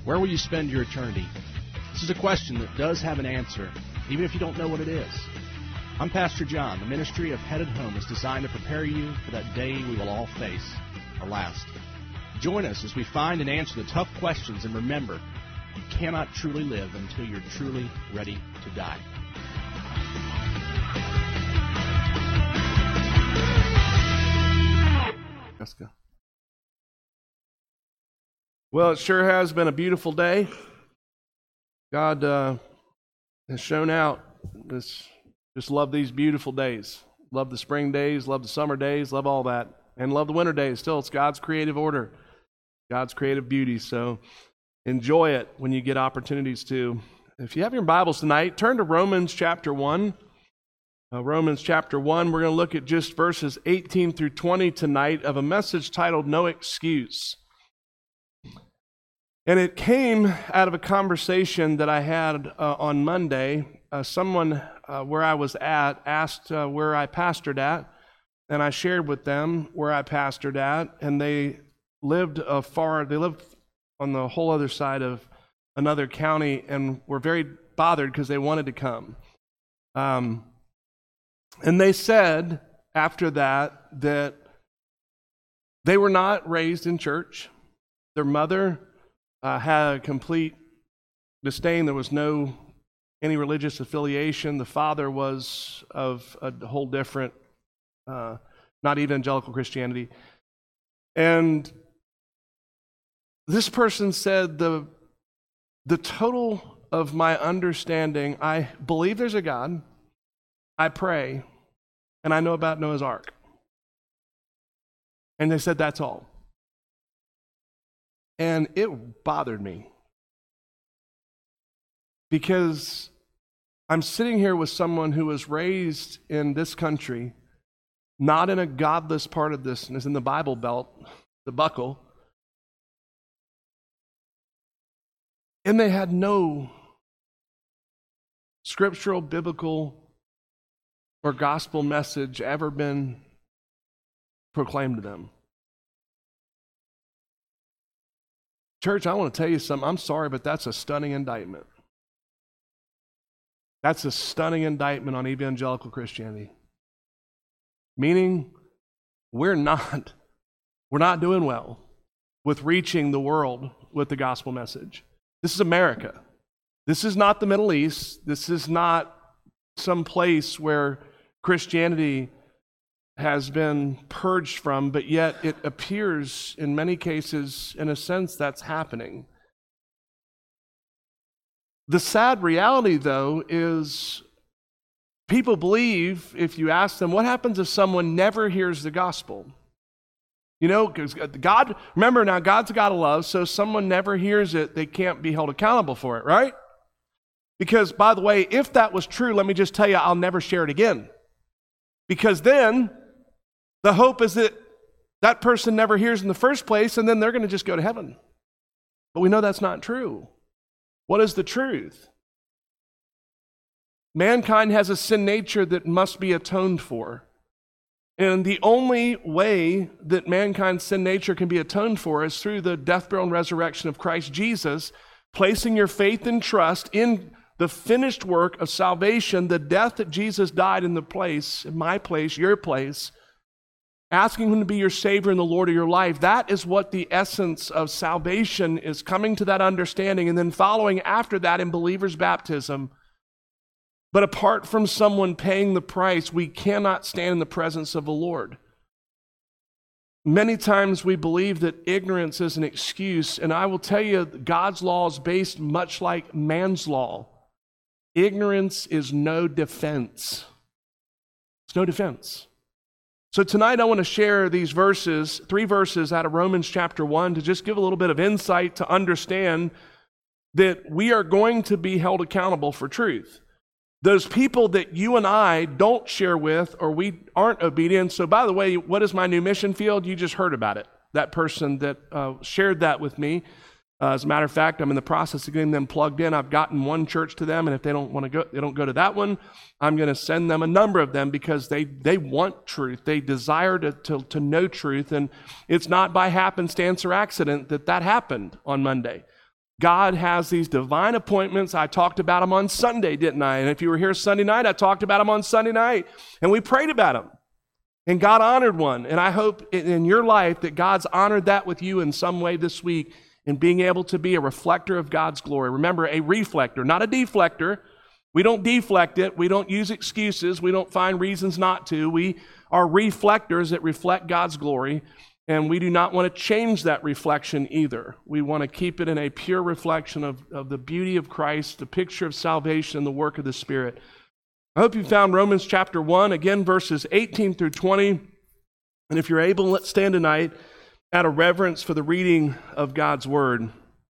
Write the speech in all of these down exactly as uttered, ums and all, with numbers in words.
Where will you spend your eternity? This is a question that does have an answer, even if you don't know what it is. I'm Pastor John. The ministry of Headed Home is designed to prepare you for that day we will all face, our last. Join us as we find and answer the tough questions, and remember, you cannot truly live until you're truly ready to die. Jessica. Well, it sure has been a beautiful day. God uh, has shown out. This, just love these beautiful days. Love the spring days, love the summer days, love all that. And love the winter days. Still, it's God's creative order, God's creative beauty. So enjoy it when you get opportunities to. If you have your Bibles tonight, turn to Romans chapter one. Uh, Romans chapter one, we're going to look at just verses eighteen through twenty tonight of a message titled No Excuse. And it came out of a conversation that I had uh, on Monday. Uh, someone uh, where I was at asked uh, where I pastored at, and I shared with them where I pastored at, and they lived a far, they lived on the whole other side of another county and were very bothered because they wanted to come. Um, and they said after that that they were not raised in church. Their mother Uh, had a complete disdain. There was no any religious affiliation. The father was of a whole different, uh, not evangelical Christianity. And this person said, the, the total of my understanding, I believe there's a God, I pray, and I know about Noah's Ark. And they said, that's all. And it bothered me because I'm sitting here with someone who was raised in this country, not in a godless part of this, and is in the Bible Belt, the buckle, and they had no scriptural, biblical, or gospel message ever been proclaimed to them. Church, I want to tell you something. I'm sorry, but that's a stunning indictment. That's a stunning indictment on evangelical Christianity. Meaning, we're not, we're not doing well with reaching the world with the gospel message. This is America. This is not the Middle East. This is not some place where Christianity has been purged from, but yet it appears in many cases, in a sense, that's happening. The sad reality, though, is people believe, if you ask them, what happens if someone never hears the gospel? You know, because God, remember now, God's a God of love, so if someone never hears it, they can't be held accountable for it, right? Because, by the way, if that was true, let me just tell you, I'll never share it again. Because then, the hope is that that person never hears in the first place, and then they're going to just go to heaven. But we know that's not true. What is the truth? Mankind has a sin nature that must be atoned for. And the only way that mankind's sin nature can be atoned for is through the death, burial, and resurrection of Christ Jesus, placing your faith and trust in the finished work of salvation, the death that Jesus died in the place, in my place, your place, asking Him to be your Savior and the Lord of your life. That is what the essence of salvation is, coming to that understanding and then following after that in believer's baptism. But apart from someone paying the price, we cannot stand in the presence of the Lord. Many times we believe that ignorance is an excuse, and I will tell you, God's law is based much like man's law. Ignorance is no defense. It's no defense. So tonight I want to share these verses, three verses out of Romans chapter one, to just give a little bit of insight to understand that we are going to be held accountable for truth. Those people that you and I don't share with, or we aren't obedient. So by the way, what is my new mission field? You just heard about it. That person that uh, shared that with me. Uh, as a matter of fact, I'm in the process of getting them plugged in. I've gotten one church to them, and if they don't want to go, they don't go to that one, I'm going to send them a number of them because they they want truth. They desire to, to, to know truth, and it's not by happenstance or accident that that happened on Monday. God has these divine appointments. I talked about them on Sunday, didn't I? And if you were here Sunday night, I talked about them on Sunday night. And we prayed about them. And God honored one. And I hope in your life that God's honored that with you in some way this week in being able to be a reflector of God's glory. Remember, a reflector, not a deflector. We don't deflect it. We don't use excuses. We don't find reasons not to. We are reflectors that reflect God's glory. And we do not want to change that reflection either. We want to keep it in a pure reflection of, of the beauty of Christ, the picture of salvation, and the work of the Spirit. I hope you found Romans chapter one, again, verses eighteen through twenty. And if you're able, let's stand tonight out of reverence for the reading of God's Word.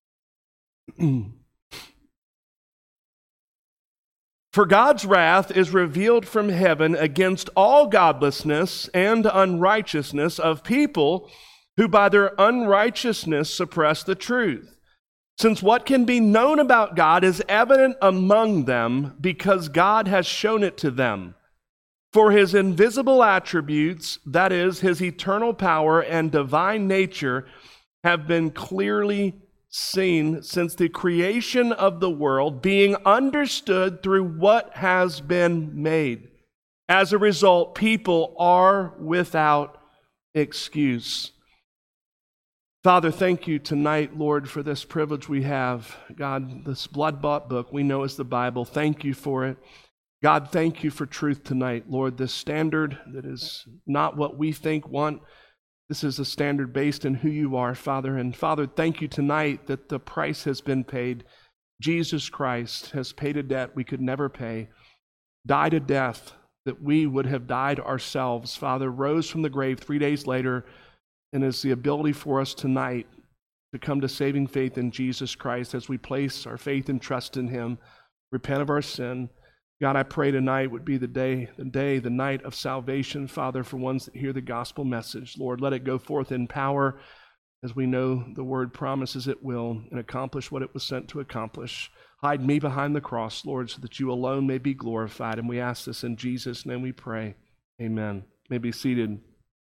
For God's wrath is revealed from heaven against all godlessness and unrighteousness of people who by their unrighteousness suppress the truth. Since what can be known about God is evident among them because God has shown it to them. For his invisible attributes, that is, his eternal power and divine nature, have been clearly seen since the creation of the world, being understood through what has been made. As a result, people are without excuse. Father, thank you tonight, Lord, for this privilege we have. God, this blood-bought book we know is the Bible. Thank you for it. God, thank you for truth tonight, Lord, this standard that is not what we think, want. This is a standard based in who you are, Father. And Father, thank you tonight that the price has been paid. Jesus Christ has paid a debt we could never pay, died a death that we would have died ourselves. Father, rose from the grave three days later, and is the ability for us tonight to come to saving faith in Jesus Christ as we place our faith and trust in him, repent of our sin. God, I pray tonight would be the day, the day, the night of salvation, Father, for ones that hear the gospel message. Lord, let it go forth in power, as we know the word promises it will, and accomplish what it was sent to accomplish. Hide me behind the cross, Lord, so that you alone may be glorified. And we ask this in Jesus' name we pray. Amen. You may be seated.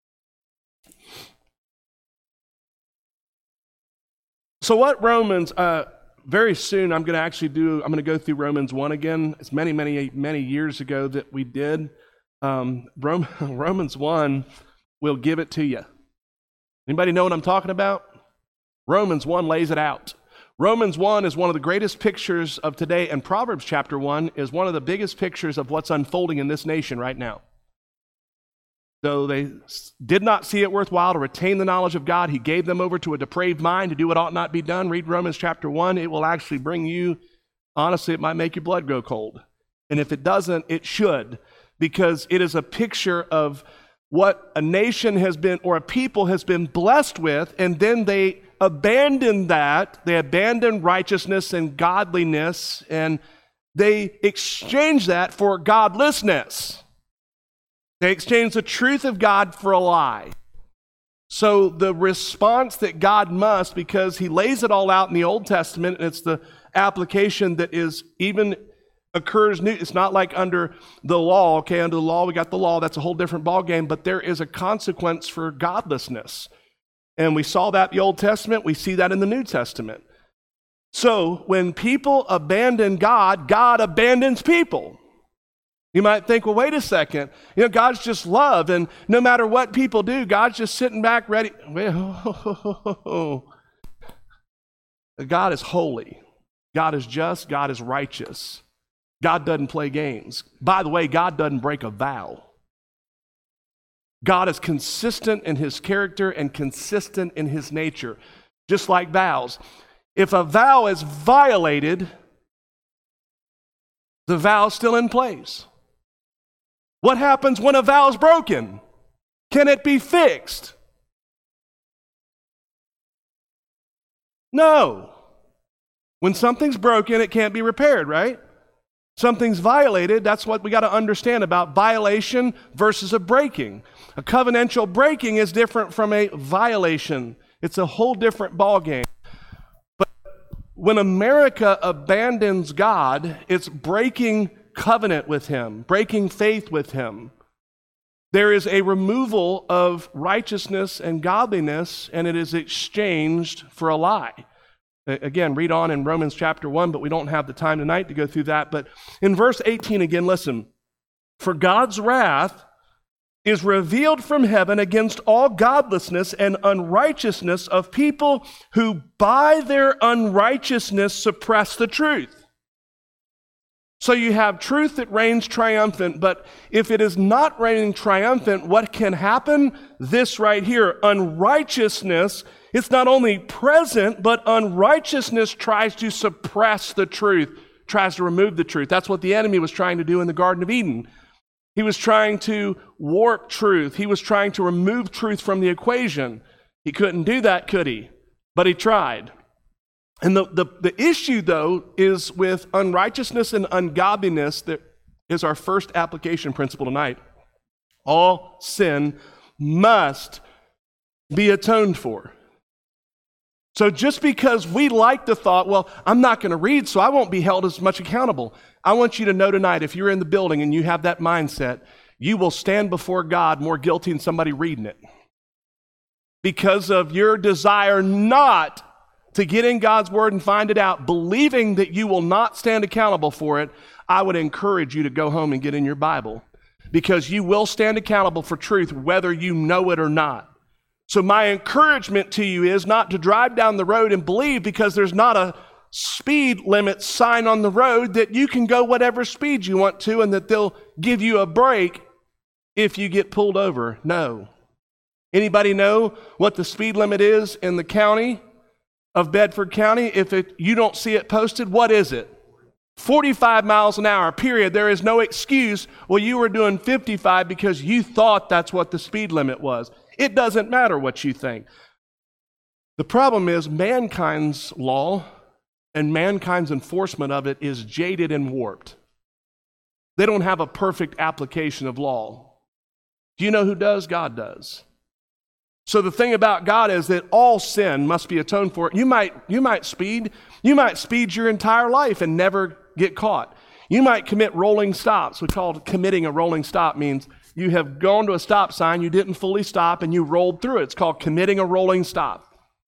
So what Romans... Uh, Very soon, I'm going to actually do, I'm going to go through Romans one again. It's many, many, many years ago that we did. Um, Rome, Romans one will give it to you. Anybody know what I'm talking about? Romans one lays it out. Romans one is one of the greatest pictures of today, and Proverbs chapter one is one of the biggest pictures of what's unfolding in this nation right now. Though they did not see it worthwhile to retain the knowledge of God, he gave them over to a depraved mind to do what ought not be done. Read Romans chapter one. It will actually bring you, honestly, it might make your blood go cold. And if it doesn't, it should, because it is a picture of what a nation has been, or a people has been blessed with, and then they abandon that. They abandon righteousness and godliness, and they exchange that for godlessness. They exchange the truth of God for a lie. So the response that God must, because he lays it all out in the Old Testament, and it's the application that is even occurs new. It's not like under the law. Okay, under the law, we got the law. That's a whole different ballgame. But there is a consequence for godlessness. And we saw that in the Old Testament. We see that in the New Testament. So when people abandon God, God abandons people. You might think, well, wait a second. You know, God's just love, and no matter what people do, God's just sitting back ready. Well, God is holy. God is just. God is righteous. God doesn't play games. By the way, God doesn't break a vow. God is consistent in his character and consistent in his nature, just like vows. If a vow is violated, the vow is still in place. What happens when a vow is broken? Can it be fixed? No. When something's broken, it can't be repaired, right? Something's violated. That's what we got to understand about violation versus a breaking. A covenantal breaking is different from a violation. It's a whole different ballgame. But when America abandons God, it's breaking covenant with him, breaking faith with him. There is a removal of righteousness and godliness, and it is exchanged for a lie. Again, read on in Romans chapter one, but we don't have the time tonight to go through that. But in verse eighteen again, listen. For God's wrath is revealed from heaven against all godlessness and unrighteousness of people who by their unrighteousness suppress the truth. So you have truth that reigns triumphant, but if it is not reigning triumphant, what can happen? This right here, unrighteousness, it's not only present, but unrighteousness tries to suppress the truth, tries to remove the truth. That's what the enemy was trying to do in the Garden of Eden. He was trying to warp truth. He was trying to remove truth from the equation. He couldn't do that, could he? But he tried. And the, the, the issue, though, is with unrighteousness and ungodliness. That is our first application principle tonight. All sin must be atoned for. So just because we like the thought, well, I'm not going to read, so I won't be held as much accountable. I want you to know tonight, if you're in the building and you have that mindset, you will stand before God more guilty than somebody reading it. Because of your desire not to get in God's word and find it out, believing that you will not stand accountable for it, I would encourage you to go home and get in your Bible, because you will stand accountable for truth whether you know it or not. So my encouragement to you is not to drive down the road and believe because there's not a speed limit sign on the road that you can go whatever speed you want to and that they'll give you a break if you get pulled over. No. Anybody know what the speed limit is in the county of Bedford County? If it, you don't see it posted, what is it? forty-five miles an hour, period. There is no excuse, well, you were doing fifty-five because you thought that's what the speed limit was. It doesn't matter what you think. The problem is mankind's law and mankind's enforcement of it is jaded and warped. They don't have a perfect application of law. Do you know who does? God does. So the thing about God is that all sin must be atoned for. You might, you might speed, you might speed your entire life and never get caught. You might commit rolling stops. We call it committing a rolling stop. Means you have gone to a stop sign, you didn't fully stop, and you rolled through it. It's called committing a rolling stop.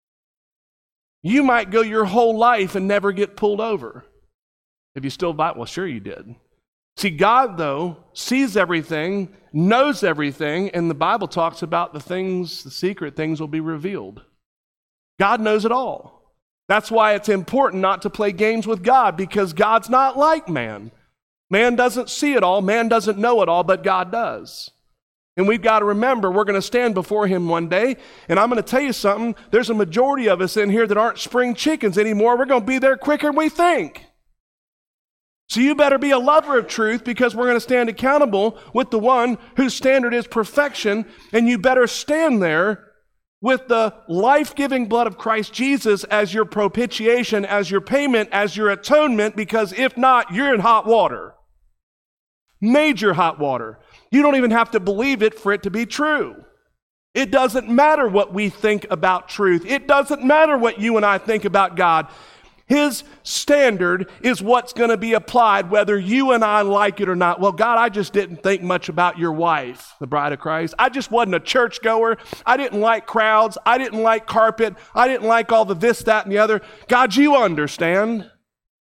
You might go your whole life and never get pulled over. If you still bite, well, sure you did. See, God, though, sees everything, knows everything, and the Bible talks about the things, the secret things will be revealed. God knows it all. That's why it's important not to play games with God, because God's not like man. Man doesn't see it all, man doesn't know it all, but God does. And we've got to remember, we're going to stand before him one day, and I'm going to tell you something, there's a majority of us in here that aren't spring chickens anymore. We're going to be there quicker than we think. So you better be a lover of truth, because we're going to stand accountable with the one whose standard is perfection, and you better stand there with the life-giving blood of Christ Jesus as your propitiation, as your payment, as your atonement, because if not, you're in hot water. Major hot water. You don't even have to believe it for it to be true. It doesn't matter what we think about truth. It doesn't matter what you and I think about God. His standard is what's going to be applied whether you and I like it or not. Well, God, I just didn't think much about your wife, the bride of Christ. I just wasn't a churchgoer. I didn't like crowds. I didn't like carpet. I didn't like all the this, that, and the other. God, you understand.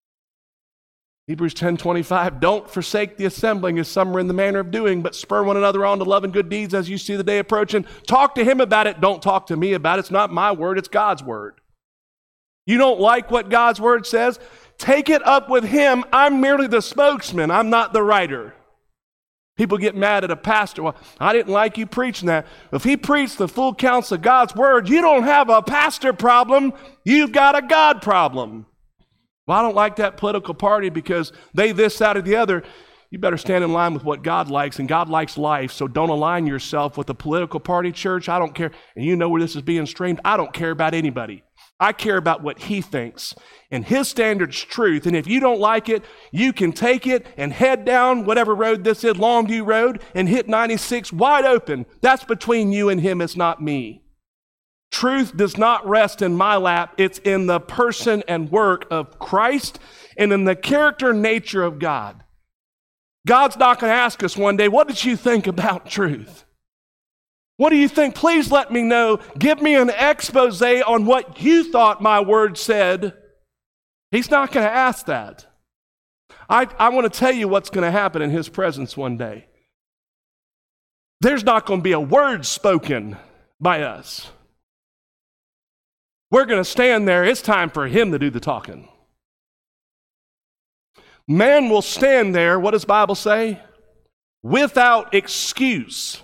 Hebrews ten twenty-five, don't forsake the assembling as some are in the manner of doing, but spur one another on to love and good deeds as you see the day approaching. Talk to him about it. Don't talk to me about it. It's not my word. It's God's word. You don't like what God's word says? Take it up with him. I'm merely the spokesman. I'm not the writer. People get mad at a pastor. Well, I didn't like you preaching that. If he preached the full counsel of God's word, you don't have a pastor problem. You've got a God problem. Well, I don't like that political party because they this, that, or the other. You better stand in line with what God likes, and God likes life, so don't align yourself with a political party, church. I don't care. And you know where this is being streamed. I don't care about anybody. I care about what he thinks, and his standard's truth. And if you don't like it, you can take it and head down whatever road this is, Longview Road, and hit ninety-six wide open. That's between you and him. It's not me. Truth does not rest in my lap. It's in the person and work of Christ and in the character and nature of God. God's not going to ask us one day, what did you think about truth? What do you think? Please let me know. Give me an expose on what you thought my word said He's not going to ask that. I, I want to tell you what's going to happen in his presence one day. There's not going to be a word spoken by us. We're going to stand there. It's time for him to do the talking. Man will stand there, what does the Bible say? Without excuse.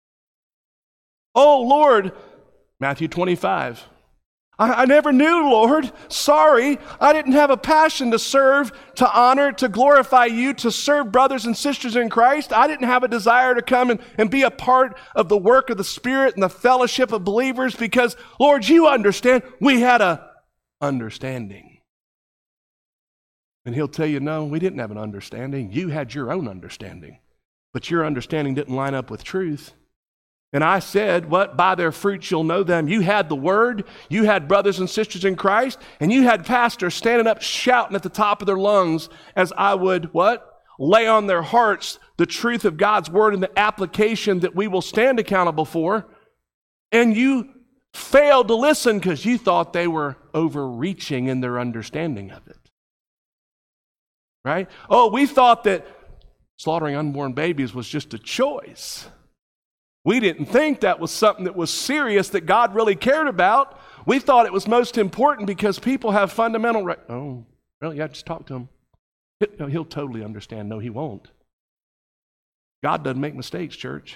Oh, Lord, Matthew twenty-five. I, I never knew, Lord. Sorry, I didn't have a passion to serve, to honor, to glorify you, to serve brothers and sisters in Christ. I didn't have a desire to come and, and be a part of the work of the Spirit and the fellowship of believers because, Lord, you understand, we had a understanding. And he'll tell you, no, we didn't have an understanding. You had your own understanding. But your understanding didn't line up with truth. And I said, what? By their fruits you'll know them. You had the word, you had brothers and sisters in Christ, and you had pastors standing up shouting at the top of their lungs as I would, what? Lay on their hearts the truth of God's word and the application that we will stand accountable for. And you failed to listen because you thought they were overreaching in their understanding of it. Right? Oh, we thought that slaughtering unborn babies was just a choice. We didn't think that was something that was serious that God really cared about. We thought it was most important because people have fundamental right. Oh, really? Yeah, just talk to him. He'll, he'll totally understand. No, he won't. God doesn't make mistakes, church.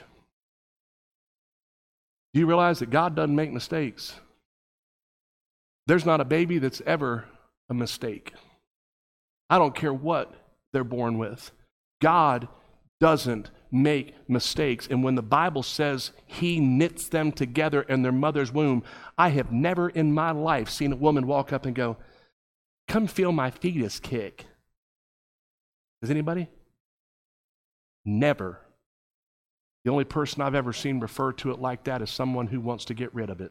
Do you realize that God doesn't make mistakes? There's not a baby that's ever a mistake. I don't care what they're born with. God doesn't make mistakes. And when the Bible says he knits them together in their mother's womb, I have never in my life seen a woman walk up and go, come feel my fetus kick. Does anybody? Never. The only person I've ever seen refer to it like that is someone who wants to get rid of it.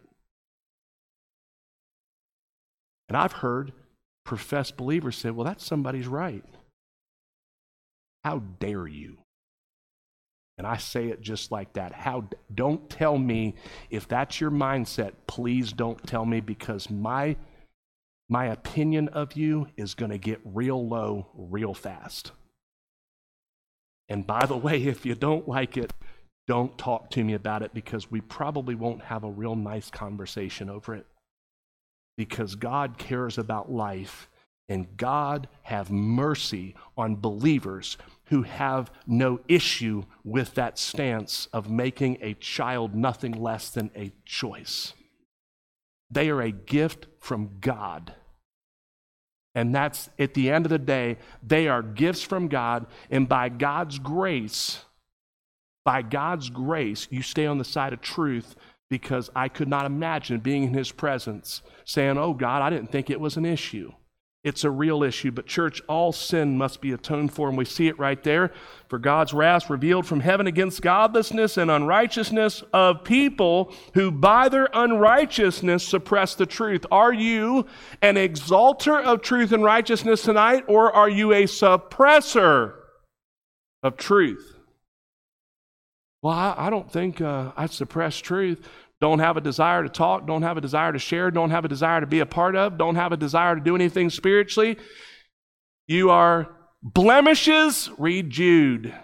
And I've heard professed believers say, well, that's somebody's right. How dare you? And I say it just like that. How? Don't tell me if that's your mindset. Please don't tell me because my, my opinion of you is going to get real low real fast. And by the way, if you don't like it, don't talk to me about it because we probably won't have a real nice conversation over it. Because God cares about life. And God have mercy on believers who have no issue with that stance of making a child nothing less than a choice. They are a gift from God. And that's, at the end of the day, they are gifts from God, and by God's grace, by God's grace, you stay on the side of truth because I could not imagine being in his presence saying, oh God, I didn't think it was an issue. It's a real issue, but church, all sin must be atoned for, and we see it right there. For God's wrath revealed from heaven against godlessness and unrighteousness of people who by their unrighteousness suppress the truth. Are you an exalter of truth and righteousness tonight, or are you a suppressor of truth? Well, I, I don't think uh, I suppress truth. Don't have a desire to talk, don't have a desire to share, don't have a desire to be a part of, don't have a desire to do anything spiritually. You are blemishes, read Jude.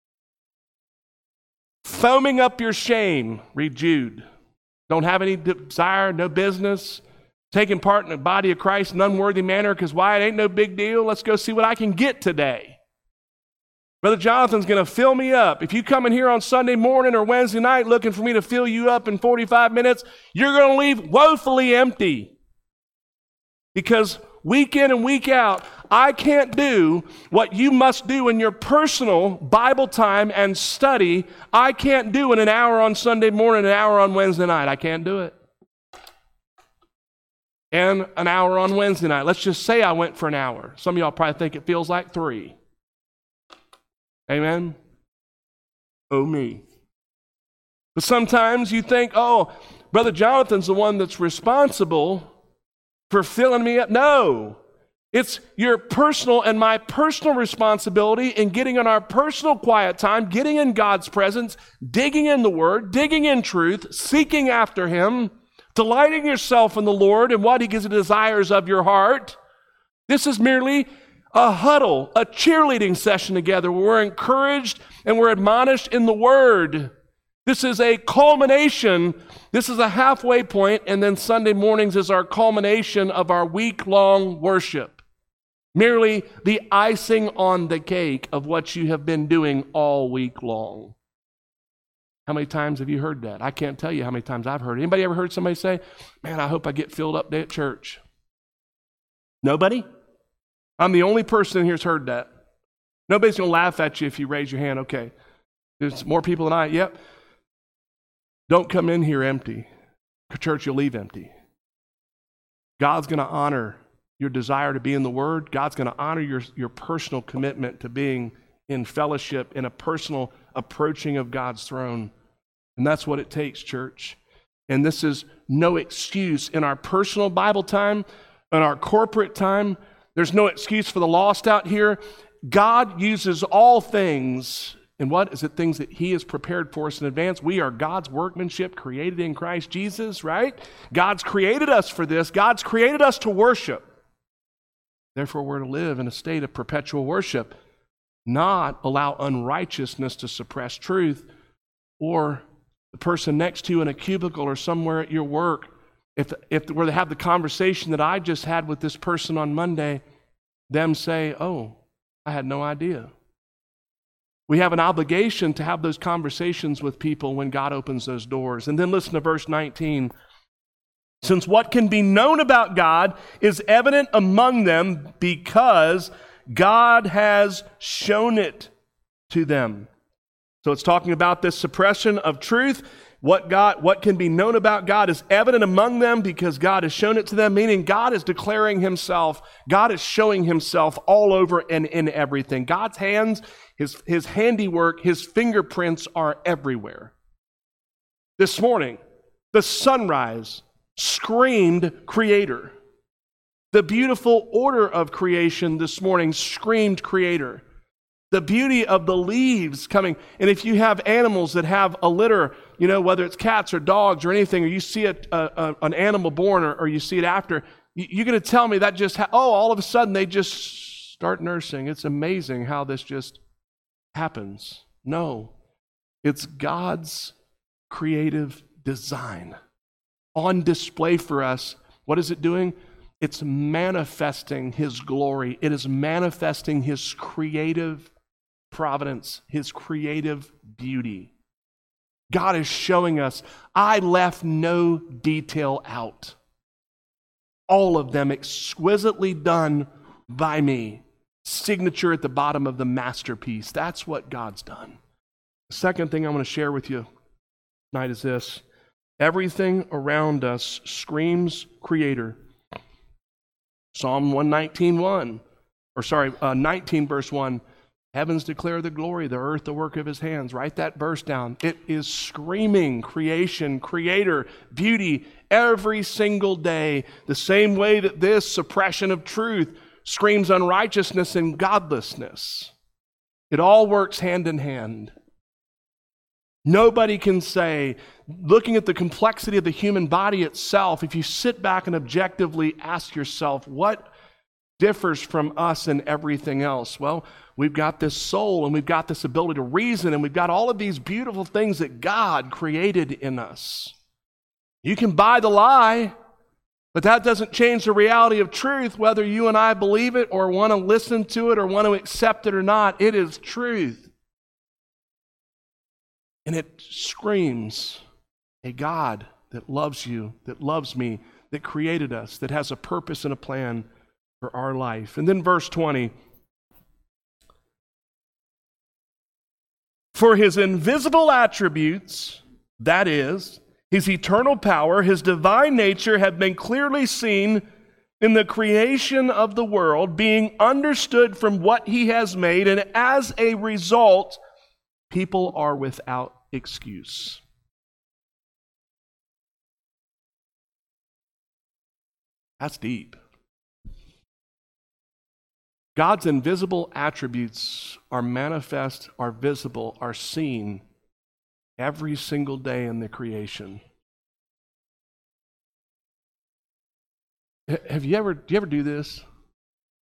Foaming up your shame, read Jude. Don't have any desire, no business, taking part in the body of Christ in an unworthy manner because why? It ain't no big deal. Let's go see what I can get today. Brother Jonathan's going to fill me up. If you come in here on Sunday morning or Wednesday night looking for me to fill you up in forty-five minutes, you're going to leave woefully empty. Because week in and week out, I can't do what you must do in your personal Bible time and study. I can't do in an hour on Sunday morning, an hour on Wednesday night. I can't do it. And an hour on Wednesday night. Let's just say I went for an hour. Some of y'all probably think it feels like three. Amen? Oh, me. But sometimes you think, oh, Brother Jonathan's the one that's responsible for filling me up. No. It's your personal and my personal responsibility in getting in our personal quiet time, getting in God's presence, digging in the Word, digging in truth, seeking after Him, delighting yourself in the Lord and what He gives the desires of your heart. This is merely a huddle, a cheerleading session together where we're encouraged and we're admonished in the Word. This is a culmination. This is a halfway point, and then Sunday mornings is our culmination of our week-long worship. Merely the icing on the cake of what you have been doing all week long. How many times have you heard that? I can't tell you how many times I've heard it. Anybody ever heard somebody say, man, I hope I get filled up day at church? Nobody? I'm the only person here who's heard that. Nobody's going to laugh at you if you raise your hand. Okay, there's more people than I. Yep. Don't come in here empty. Church, you'll leave empty. God's going to honor your desire to be in the Word. God's going to honor your, your personal commitment to being in fellowship, in a personal approaching of God's throne. And that's what it takes, church. And this is no excuse. In our personal Bible time, in our corporate time, there's no excuse for the lost out here. God uses all things. And what is it? Things that He has prepared for us in advance. We are God's workmanship created in Christ Jesus, right? God's created us for this. God's created us to worship. Therefore, we're to live in a state of perpetual worship, not allow unrighteousness to suppress truth, or the person next to you in a cubicle or somewhere at your work. If, if we're to have the conversation that I just had with this person on Monday, them say, oh, I had no idea. We have an obligation to have those conversations with people when God opens those doors. And then listen to verse nineteen. Since what can be known about God is evident among them because God has shown it to them. So it's talking about this suppression of truth. What God, what can be known about God is evident among them because God has shown it to them, meaning God is declaring Himself. God is showing Himself all over and in everything. God's hands, His, His handiwork, His fingerprints are everywhere. This morning, the sunrise screamed Creator. The beautiful order of creation this morning screamed Creator. The beauty of the leaves coming. And if you have animals that have a litter, you know, whether it's cats or dogs or anything, or you see a, a, a, an animal born or, or you see it after, you, you're going to tell me that just, ha- oh, all of a sudden they just start nursing. It's amazing how this just happens. No, it's God's creative design on display for us. What is it doing? It's manifesting His glory. It is manifesting His creative providence, His creative beauty. God is showing us, I left no detail out. All of them exquisitely done by me. Signature at the bottom of the masterpiece. That's what God's done. The second thing I want to share with you tonight is this. Everything around us screams Creator. Psalm one nineteen, one, or sorry, uh, nineteen verse one, heavens declare the glory, the earth the work of His hands. Write that verse down. It is screaming creation, Creator, beauty every single day, the same way that this suppression of truth screams unrighteousness and godlessness. It all works hand in hand. Nobody can say, looking at the complexity of the human body itself, if you sit back and objectively ask yourself, what differs from us and everything else? Well, we've got this soul and we've got this ability to reason and we've got all of these beautiful things that God created in us. You can buy the lie, but that doesn't change the reality of truth, whether you and I believe it or want to listen to it or want to accept it or not. It is truth. And it screams a God that loves you, that loves me, that created us, that has a purpose and a plan for our life. And then verse twenty. For His invisible attributes, that is, His eternal power, His divine nature, have been clearly seen in the creation of the world, being understood from what He has made, and as a result, people are without excuse. That's deep. God's invisible attributes are manifest, are visible, are seen every single day in the creation. Have you ever, do you ever do this?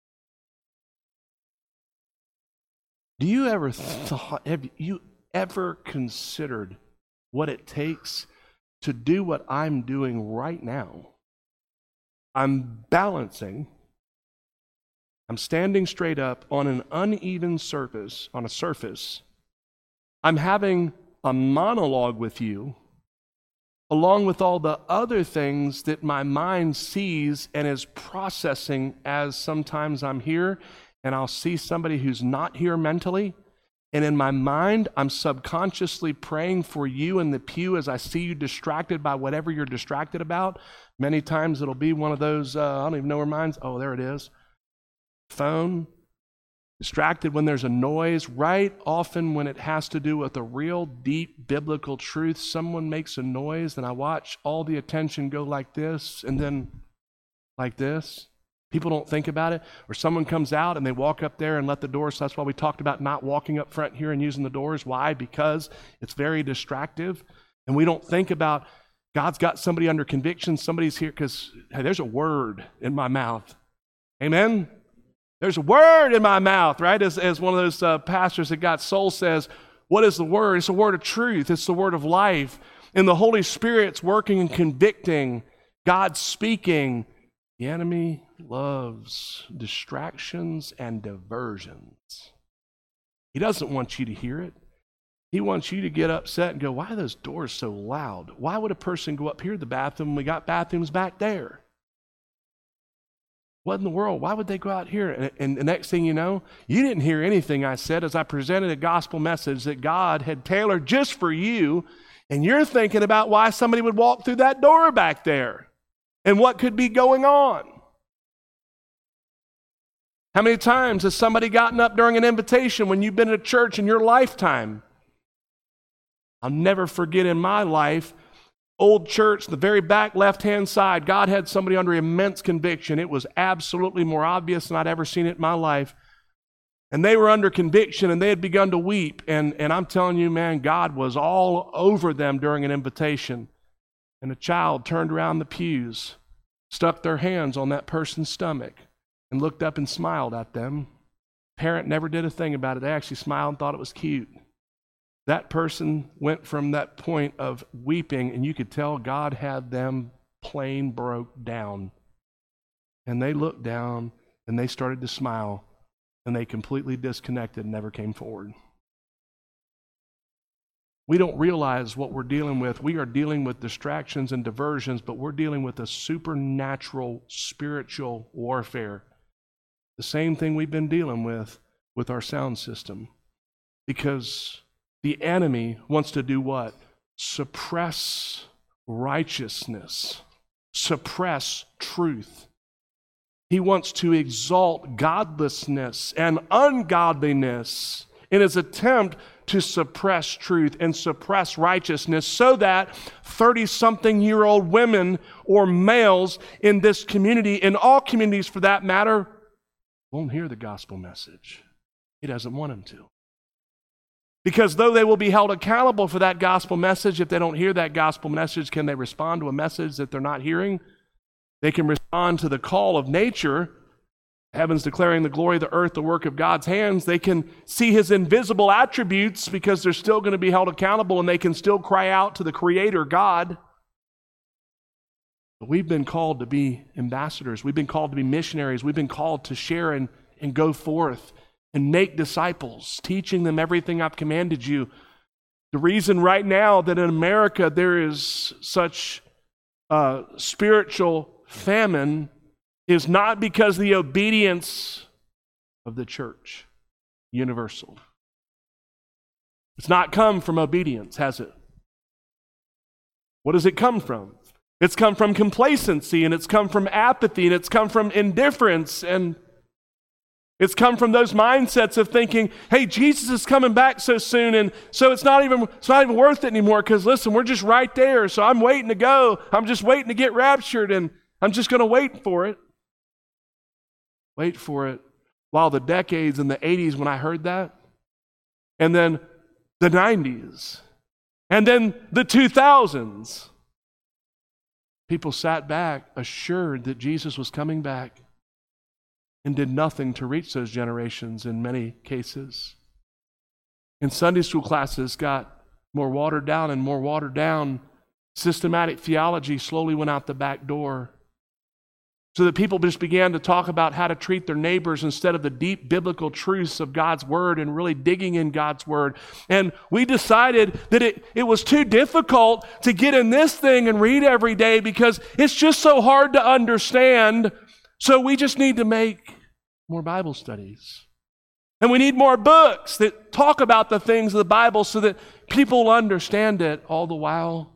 Do you ever thought, have you ever considered what it takes to do what I'm doing right now? I'm balancing, I'm standing straight up on an uneven surface, on a surface. I'm having a monologue with you, along with all the other things that my mind sees and is processing as sometimes I'm here and I'll see somebody who's not here mentally. And in my mind, I'm subconsciously praying for you in the pew as I see you distracted by whatever you're distracted about. Many times it'll be one of those, uh, I don't even know where mine's, oh, there it is. Phone. Distracted when there's a noise, right? Often when it has to do with a real deep biblical truth, someone makes a noise and I watch all the attention go like this and then like this. People don't think about it. Or someone comes out and they walk up there and let the doors. So that's why we talked about not walking up front here and using the doors. Why? Because it's very distractive. And we don't think about God's got somebody under conviction. Somebody's here because, hey, there's a word in my mouth. Amen? There's a word in my mouth, right? As, as one of those uh, pastors that got soul says, what is the word? It's a word of truth. It's the word of life. And the Holy Spirit's working and convicting. God's speaking. The enemy loves distractions and diversions. He doesn't want you to hear it. He wants you to get upset and go, why are those doors so loud? Why would a person go up here to the bathroom when we got bathrooms back there? What in the world? Why would they go out here? And, and the next thing you know, you didn't hear anything I said as I presented a gospel message that God had tailored just for you, and you're thinking about why somebody would walk through that door back there and what could be going on. How many times has somebody gotten up during an invitation when you've been at a church in your lifetime? I'll never forget in my life, old church, the very back left-hand side, God had somebody under immense conviction. It was absolutely more obvious than I'd ever seen it in my life. And they were under conviction and they had begun to weep. And, and I'm telling you, man, God was all over them during an invitation. And a child turned around the pews, stuck their hands on that person's stomach, and looked up and smiled at them. Parent never did a thing about it. They actually smiled and thought it was cute. That person went from that point of weeping, and you could tell God had them plain broke down. And they looked down, and they started to smile, and they completely disconnected and never came forward. We don't realize what we're dealing with. We are dealing with distractions and diversions, but we're dealing with a supernatural, spiritual warfare. The same thing we've been dealing with with our sound system. Because the enemy wants to do what? Suppress righteousness. Suppress truth. He wants to exalt godlessness and ungodliness in his attempt to suppress truth and suppress righteousness so that thirty-something-year-old women or males in this community, in all communities for that matter, won't hear the gospel message. He doesn't want them to. Because though they will be held accountable for that gospel message, if they don't hear that gospel message, can they respond to a message that they're not hearing? They can respond to the call of nature, heavens declaring the glory of the earth, the work of God's hands. They can see his invisible attributes because they're still going to be held accountable, and they can still cry out to the Creator God. But we've been called to be ambassadors. We've been called to be missionaries. We've been called to share and, and go forth and make disciples, teaching them everything I've commanded you. The reason right now that in America there is such uh, spiritual famine is not because of the obedience of the church, universal. It's not come from obedience, has it? What does it come from? It's come from complacency, and it's come from apathy, and it's come from indifference, and it's come from those mindsets of thinking, hey, Jesus is coming back so soon, and so it's not even it's not even worth it anymore because, listen, we're just right there, so I'm waiting to go. I'm just waiting to get raptured, and I'm just going to wait for it. Wait for it. While the decades in the eighties when I heard that, and then the nineties, and then the two thousands, people sat back assured that Jesus was coming back and did nothing to reach those generations in many cases. And Sunday school classes got more watered down and more watered down. Systematic theology slowly went out the back door. So that people just began to talk about how to treat their neighbors instead of the deep biblical truths of God's Word and really digging in God's Word. And we decided that it, it was too difficult to get in this thing and read every day because it's just so hard to understand. So we just need to make more Bible studies. And we need more books that talk about the things of the Bible so that people understand it, all the while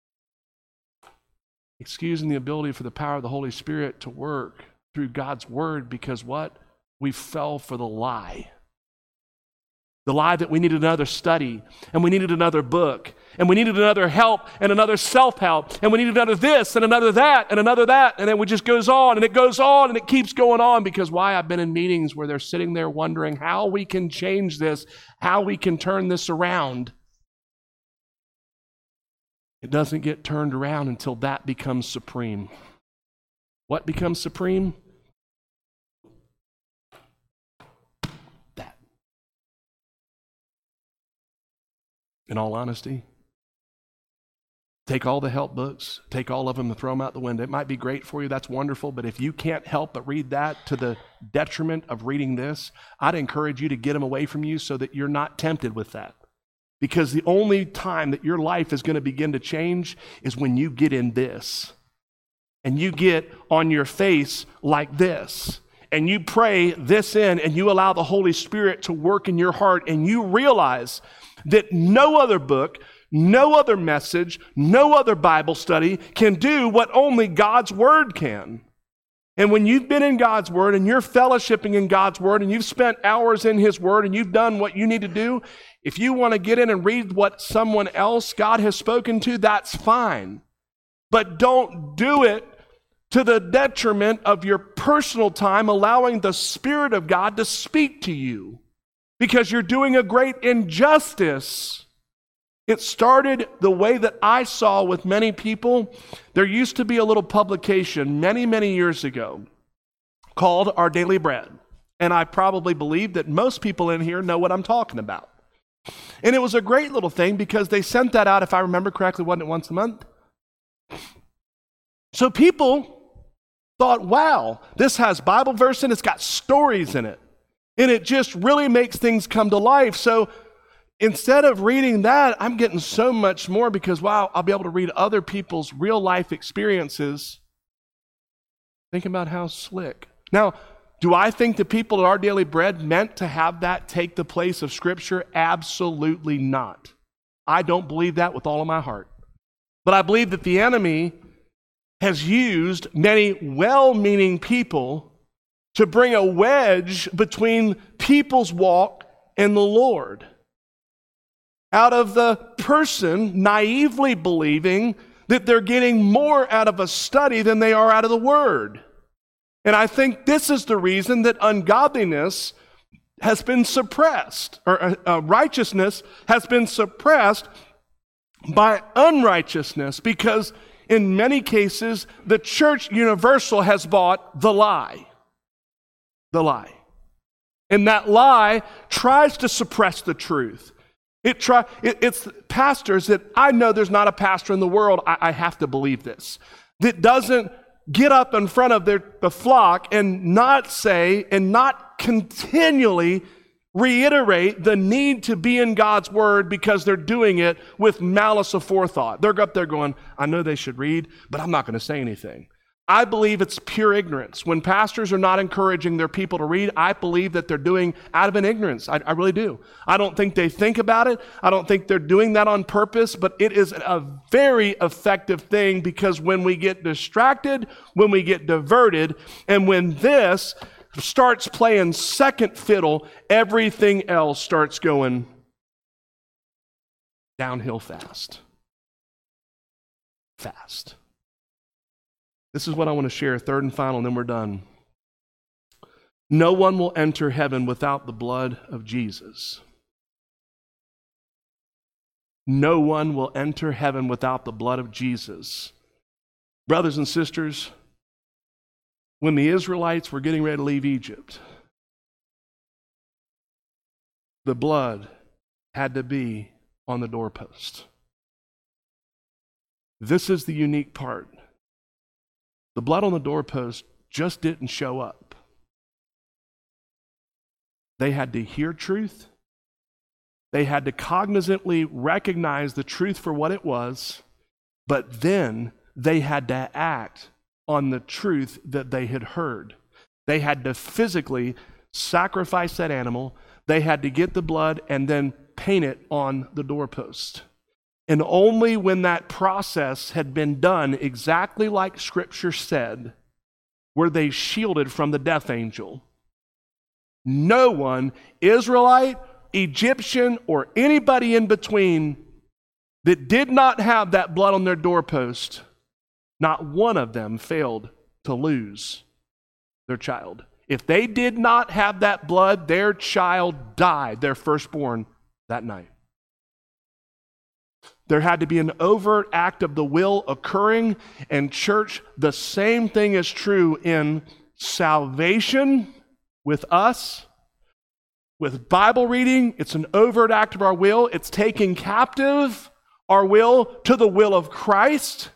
excusing the ability for the power of the Holy Spirit to work through God's Word, because what? We fell for the lie. The lie that we needed another study, and we needed another book, and we needed another help, and another self-help, and we needed another this, and another that, and another that, and then it just goes on, and it goes on, and it keeps going on, because why? I've been in meetings where they're sitting there wondering how we can change this, how we can turn this around. It doesn't get turned around until that becomes supreme. What becomes supreme? That. In all honesty, take all the help books, take all of them and throw them out the window. It might be great for you, that's wonderful, but if you can't help but read that to the detriment of reading this, I'd encourage you to get them away from you so that you're not tempted with that. Because the only time that your life is going to begin to change is when you get in this. And you get on your face like this. And you pray this in and you allow the Holy Spirit to work in your heart. And you realize that no other book, no other message, no other Bible study can do what only God's Word can. And when you've been in God's Word and you're fellowshipping in God's Word and you've spent hours in His Word and you've done what you need to do, if you want to get in and read what someone else God has spoken to, that's fine. But don't do it to the detriment of your personal time, allowing the Spirit of God to speak to you, because you're doing a great injustice. It started the way that I saw with many people. There used to be a little publication many, many years ago called Our Daily Bread. And I probably believe that most people in here know what I'm talking about. And it was a great little thing because they sent that out, if I remember correctly, wasn't it once a month? So people thought, wow, this has Bible verse in it, it's got stories in it. And it just really makes things come to life. So instead of reading that, I'm getting so much more because, wow, I'll be able to read other people's real life experiences. Think about how slick. Now, do I think the people at Our Daily Bread meant to have that take the place of Scripture? Absolutely not. I don't believe that with all of my heart. But I believe that the enemy has used many well-meaning people to bring a wedge between people's walk and the Lord. Out of the person naively believing that they're getting more out of a study than they are out of the Word. And I think this is the reason that ungodliness has been suppressed, or uh, uh, righteousness has been suppressed by unrighteousness, because in many cases, the church universal has bought the lie. The lie. And that lie tries to suppress the truth. It try, it, it's pastors that, I know there's not a pastor in the world, I, I have to believe this, that doesn't get up in front of their, the flock and not say and not continually reiterate the need to be in God's Word because they're doing it with malice aforethought. They're up there going, I know they should read, but I'm not going to say anything. I believe it's pure ignorance. When pastors are not encouraging their people to read, I believe that they're doing out of an ignorance. I, I really do. I don't think they think about it. I don't think they're doing that on purpose, but it is a very effective thing, because when we get distracted, when we get diverted, and when this starts playing second fiddle, everything else starts going downhill fast. Fast. This is what I want to share, third and final, and then we're done. No one will enter heaven without the blood of Jesus. No one will enter heaven without the blood of Jesus. Brothers and sisters, when the Israelites were getting ready to leave Egypt, the blood had to be on the doorpost. This is the unique part. The blood on the doorpost just didn't show up. They had to hear truth. They had to cognizantly recognize the truth for what it was, but then they had to act on the truth that they had heard. They had to physically sacrifice that animal. They had to get the blood and then paint it on the doorpost. And only when that process had been done exactly like Scripture said, were they shielded from the death angel. No one, Israelite, Egyptian, or anybody in between that did not have that blood on their doorpost, not one of them failed to lose their child. If they did not have that blood, their child died, their firstborn, that night. There had to be an overt act of the will occurring, and church, the same thing is true in salvation with us, with Bible reading. It's an overt act of our will. It's taking captive our will to the will of Christ.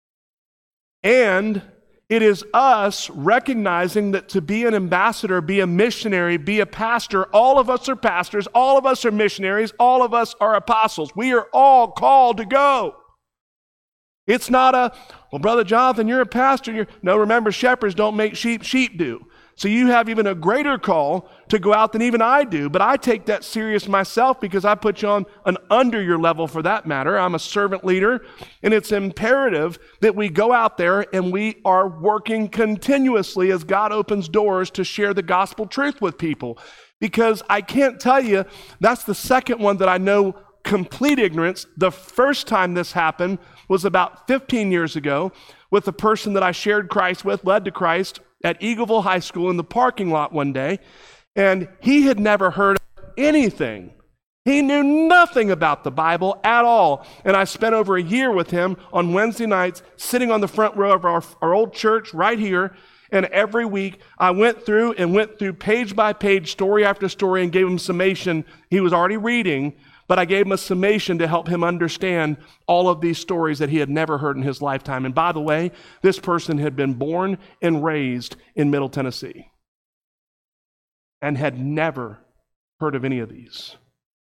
And it is us recognizing that to be an ambassador, be a missionary, be a pastor, all of us are pastors, all of us are missionaries, all of us are apostles. We are all called to go. It's not a, well, Brother Jonathan, you're a pastor. You're... No, remember, shepherds don't make sheep, sheep do. So you have even a greater call to go out than even I do. But I take that serious myself because I put you on an under your level for that matter. I'm a servant leader, and it's imperative that we go out there and we are working continuously as God opens doors to share the gospel truth with people. Because I can't tell you, that's the second one that I know complete ignorance. The first time this happened was about fifteen years ago with a person that I shared Christ with, led to Christ, at Eagleville High School in the parking lot one day, and he had never heard anything. He knew nothing about the Bible at all. And I spent over a year with him on Wednesday nights, sitting on the front row of our, our old church right here. And every week I went through and went through page by page, story after story, and gave him summation. He was already reading, but I gave him a summation to help him understand all of these stories that he had never heard in his lifetime. And by the way, this person had been born and raised in Middle Tennessee and had never heard of any of these.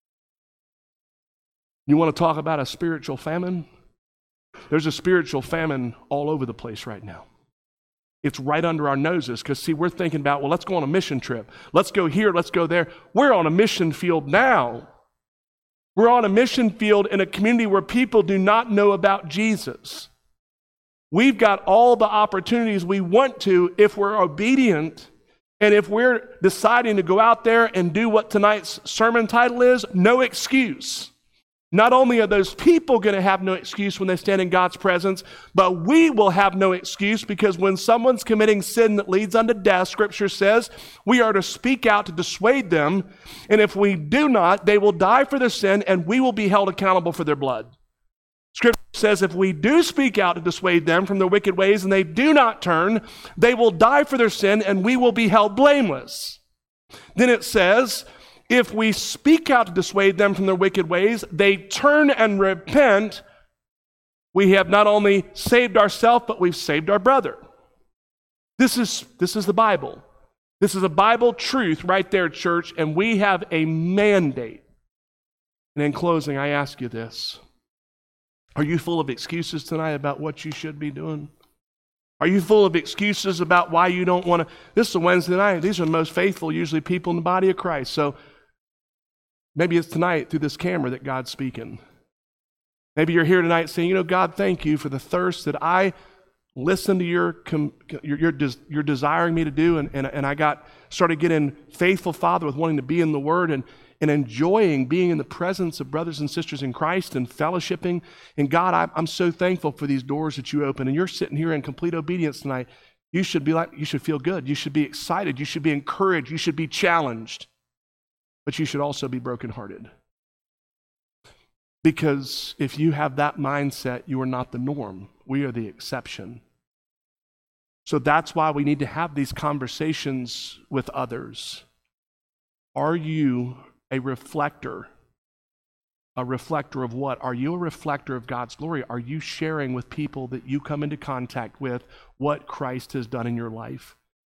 You want to talk about a spiritual famine? There's a spiritual famine all over the place right now. It's right under our noses because, see, we're thinking about, well, let's go on a mission trip. Let's go here, let's go there. We're on a mission field now. We're on a mission field in a community where people do not know about Jesus. We've got all the opportunities we want to if we're obedient, and if we're deciding to go out there and do what tonight's sermon title is, no excuse. Not only are those people going to have no excuse when they stand in God's presence, but we will have no excuse because when someone's committing sin that leads unto death, Scripture says we are to speak out to dissuade them. And if we do not, they will die for their sin and we will be held accountable for their blood. Scripture says if we do speak out to dissuade them from their wicked ways and they do not turn, they will die for their sin and we will be held blameless. Then it says, if we speak out to dissuade them from their wicked ways, they turn and repent, we have not only saved ourselves, but we've saved our brother. This is, this is the Bible. This is a Bible truth right there, church, and we have a mandate. And in closing, I ask you this. Are you full of excuses tonight about what you should be doing? Are you full of excuses about why you don't want to? This is a Wednesday night. These are the most faithful, usually, people in the body of Christ. So maybe it's tonight through this camera that God's speaking. Maybe you're here tonight saying, you know, God, thank you for the thirst that I listened to your, your, your, your desiring me to do, and, and, and I got started getting faithful, Father, with wanting to be in the Word and, and enjoying being in the presence of brothers and sisters in Christ and fellowshipping. And God, I, I'm so thankful for these doors that you open. And you're sitting here in complete obedience tonight. You should be like, you should feel good. You should be excited. You should be encouraged. You should be challenged. But you should also be brokenhearted. Because if you have that mindset, you are not the norm. We are the exception. So that's why we need to have these conversations with others. Are you a reflector a reflector of what? Are you a reflector of God's glory? Are you sharing with people that you come into contact with what Christ has done in your life?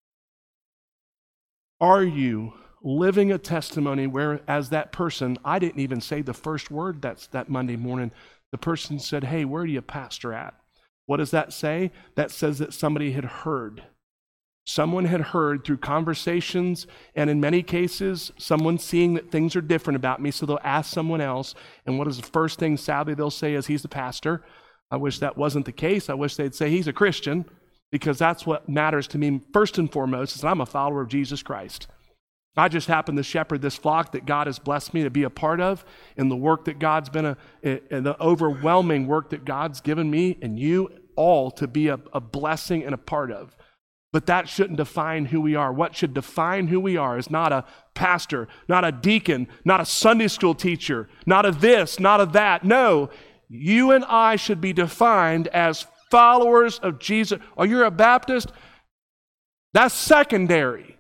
Are you living a testimony where, as that person, I didn't even say the first word that's that Monday morning, the person said, hey, where do you pastor at? What does that say? That says that somebody had heard. Someone had heard through conversations, and in many cases, someone seeing that things are different about me, so they'll ask someone else, and what is the first thing, sadly, they'll say is, he's the pastor. I wish that wasn't the case. I wish they'd say he's a Christian, because that's what matters to me first and foremost, is I'm a follower of Jesus Christ. I just happen to shepherd this flock that God has blessed me to be a part of, and the work that God's been, a, and the overwhelming work that God's given me and you all to be a, a blessing and a part of. But that shouldn't define who we are. What should define who we are is not a pastor, not a deacon, not a Sunday school teacher, not a this, not a that. No, you and I should be defined as followers of Jesus. Oh, you're a Baptist? That's secondary.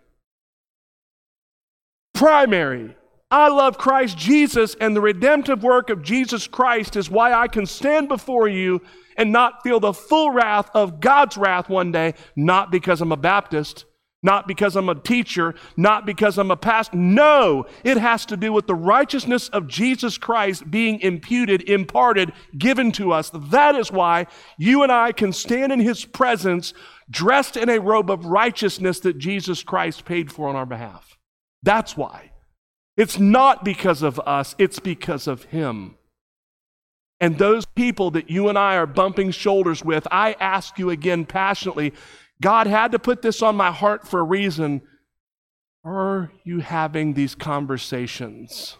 Primary. I love Christ Jesus, and the redemptive work of Jesus Christ is why I can stand before you and not feel the full wrath of God's wrath one day, not because I'm a Baptist, not because I'm a teacher, not because I'm a pastor. No, it has to do with the righteousness of Jesus Christ being imputed, imparted, given to us. That is why you and I can stand in His presence dressed in a robe of righteousness that Jesus Christ paid for on our behalf. That's why. It's not because of us, it's because of Him. And those people that you and I are bumping shoulders with, I ask you again passionately, God had to put this on my heart for a reason. Are you having these conversations?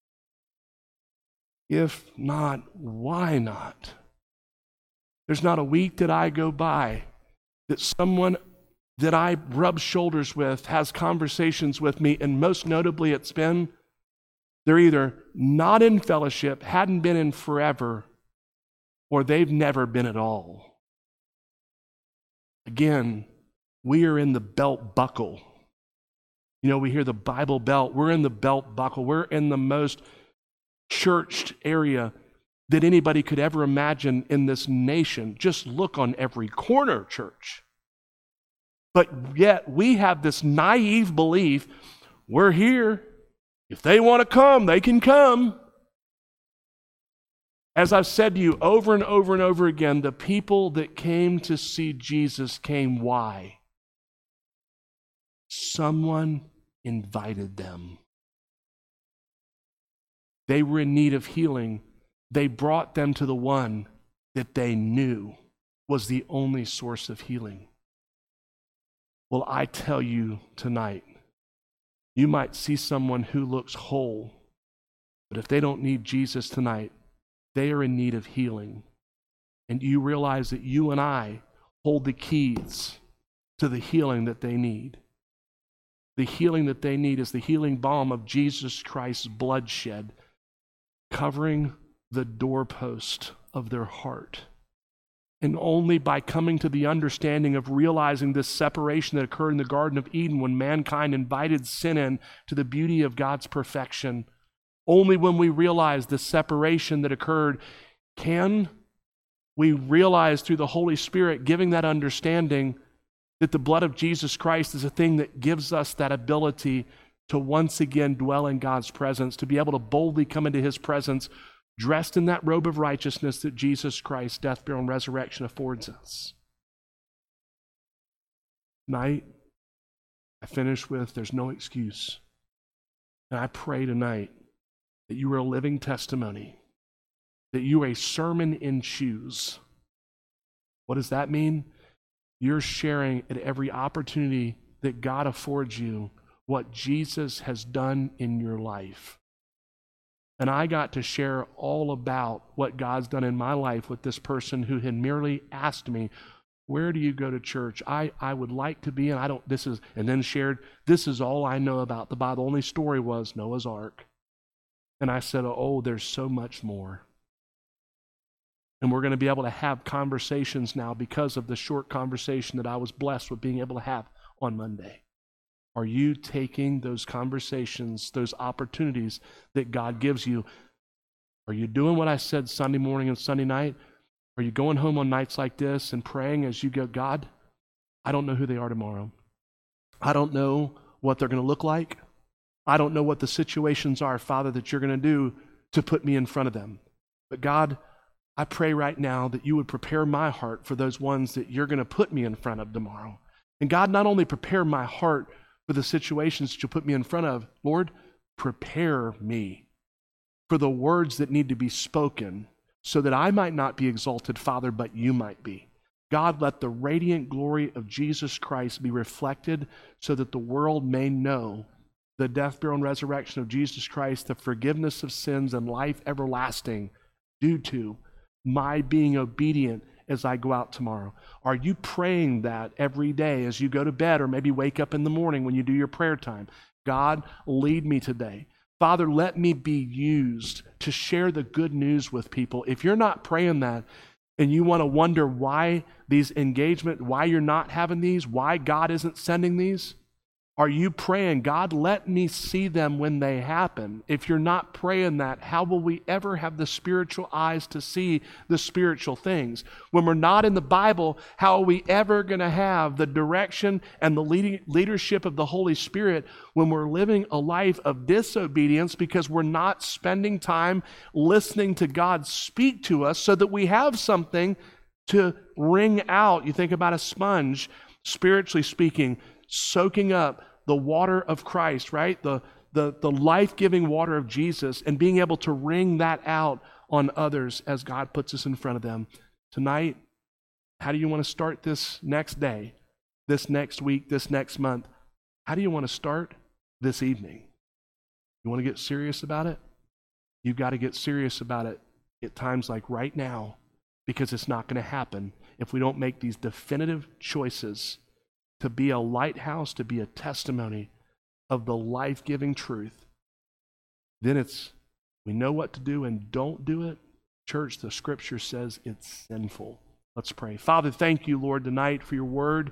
If not, why not? There's not a week that I go by that someone that I rub shoulders with has conversations with me, and most notably it's been they're either not in fellowship, hadn't been in forever, or they've never been at all. Again, we are in the belt buckle. You know, we hear the Bible belt. We're in the belt buckle. We're in the most churched area that anybody could ever imagine in this nation. Just look on every corner, church. But yet we have this naive belief, we're here. If they want to come, they can come. As I've said to you over and over and over again, the people that came to see Jesus came why? Someone invited them. They were in need of healing. They brought them to the one that they knew was the only source of healing. Well, I tell you tonight, you might see someone who looks whole, but if they don't need Jesus tonight, they are in need of healing. And you realize that you and I hold the keys to the healing that they need. The healing that they need is the healing balm of Jesus Christ's bloodshed, covering the doorpost of their heart. And only by coming to the understanding of realizing this separation that occurred in the Garden of Eden when mankind invited sin in to the beauty of God's perfection, only when we realize the separation that occurred, can we realize through the Holy Spirit giving that understanding that the blood of Jesus Christ is a thing that gives us that ability to once again dwell in God's presence, to be able to boldly come into His presence dressed in that robe of righteousness that Jesus Christ's death, burial, and resurrection affords us. Tonight, I finish with, there's no excuse. And I pray tonight that you are a living testimony, that you are a sermon in shoes. What does that mean? You're sharing at every opportunity that God affords you what Jesus has done in your life. And I got to share all about what God's done in my life with this person who had merely asked me, where do you go to church? I, I would like to be, and I don't, this is, and then shared, this is all I know about the Bible. The only story was Noah's Ark. And I said, oh, there's so much more. And we're going to be able to have conversations now because of the short conversation that I was blessed with being able to have on Monday. Are you taking those conversations, those opportunities that God gives you? Are you doing what I said Sunday morning and Sunday night? Are you going home on nights like this and praying as you go, God, I don't know who they are tomorrow. I don't know what they're going to look like. I don't know what the situations are, Father, that you're going to do to put me in front of them. But God, I pray right now that you would prepare my heart for those ones that you're going to put me in front of tomorrow. And God, not only prepare my heart for the situations that you'll put me in front of, Lord, prepare me for the words that need to be spoken so that I might not be exalted, Father, but you might be. God, let the radiant glory of Jesus Christ be reflected so that the world may know the death, burial, and resurrection of Jesus Christ, the forgiveness of sins and life everlasting due to my being obedient as I go out tomorrow. Are you praying that every day as you go to bed or maybe wake up in the morning when you do your prayer time? God, lead me today. Father, let me be used to share the good news with people. If you're not praying that and you want to wonder why these engagement, why you're not having these, why God isn't sending these, are you praying, God, let me see them when they happen? If you're not praying that, how will we ever have the spiritual eyes to see the spiritual things? When we're not in the Bible, how are we ever going to have the direction and the leading, leadership of the Holy Spirit when we're living a life of disobedience because we're not spending time listening to God speak to us so that we have something to wring out? You think about a sponge, spiritually speaking, soaking up the water of Christ, right? The, the, the life-giving water of Jesus, and being able to wring that out on others as God puts us in front of them. Tonight, how do you want to start this next day, this next week, this next month? How do you want to start this evening? You want to get serious about it? You've got to get serious about it at times like right now, because it's not going to happen if we don't make these definitive choices to be a lighthouse, to be a testimony of the life-giving truth. Then it's, we know what to do and don't do it. Church, the scripture says it's sinful. Let's pray. Father, thank you, Lord, tonight for your word.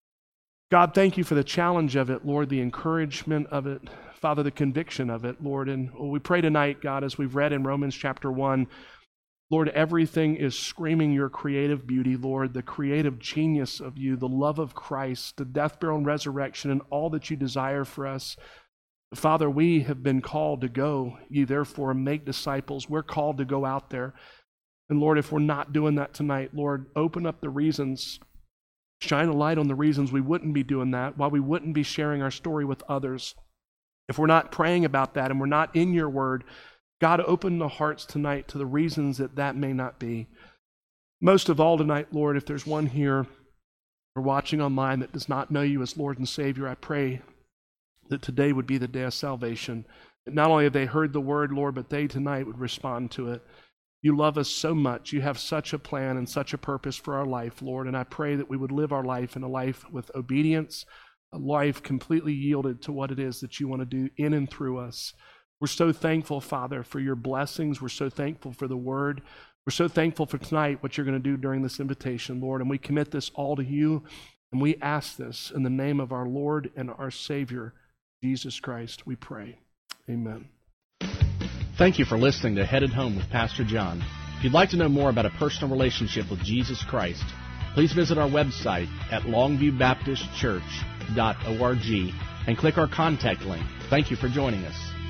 God, thank you for the challenge of it, Lord, the encouragement of it, Father, the conviction of it, Lord. And we pray tonight, God, as we've read in Romans chapter one, Lord, everything is screaming your creative beauty, Lord, the creative genius of you, the love of Christ, the death, burial, and resurrection, and all that you desire for us. Father, we have been called to go, ye therefore make disciples. We're called to go out there. And Lord, if we're not doing that tonight, Lord, open up the reasons, shine a light on the reasons we wouldn't be doing that, why we wouldn't be sharing our story with others. If we're not praying about that and we're not in your word, God, open the hearts tonight to the reasons that that may not be. Most of all tonight, Lord, if there's one here or watching online that does not know you as Lord and Savior, I pray that today would be the day of salvation. That not only have they heard the word, Lord, but they tonight would respond to it. You love us so much. You have such a plan and such a purpose for our life, Lord, and I pray that we would live our life in a life with obedience, a life completely yielded to what it is that you want to do in and through us. We're so thankful, Father, for your blessings. We're so thankful for the word. We're so thankful for tonight, what you're going to do during this invitation, Lord. And we commit this all to you. And we ask this in the name of our Lord and our Savior, Jesus Christ, we pray. Amen. Thank you for listening to Headed Home with Pastor John. If you'd like to know more about a personal relationship with Jesus Christ, please visit our website at longview baptist church dot org and click our contact link. Thank you for joining us.